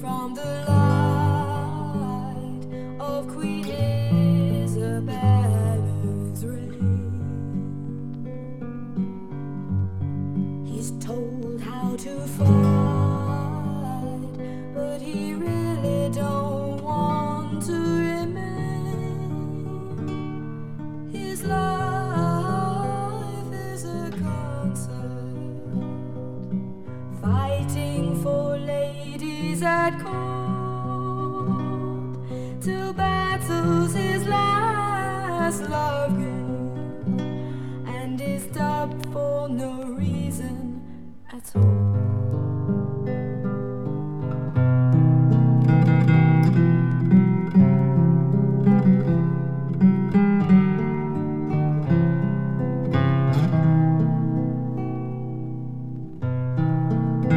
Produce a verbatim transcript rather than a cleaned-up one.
from the light of Queen Isabella's reign. He's told how to fight, but he really don't want to remain. His life is a concert, fighting for ladies at court, till battles his last love